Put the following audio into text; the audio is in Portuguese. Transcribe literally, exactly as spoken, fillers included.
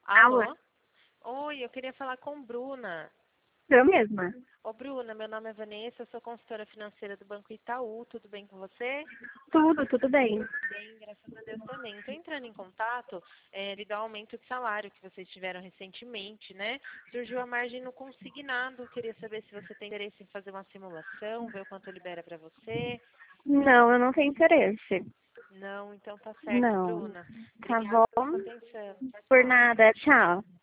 Alô? Alô? Oi, eu queria falar com Bruna. Eu mesma. Ô, Bruna, meu nome é Vanessa, eu sou consultora financeira do Banco Itaú. Tudo bem com você? Tudo, tudo bem. Bem, graças a Deus também. Estou entrando em contato é, devido ao aumento de salário que vocês tiveram recentemente, né? Surgiu a margem no consignado. Queria saber se você tem interesse em fazer uma simulação, ver o quanto libera para você. Não, eu não tenho interesse. Não, então tá certo, Não. Bruna. Tá Obrigada pela bom? sua atenção. Tchau, Por tchau. nada. Tchau.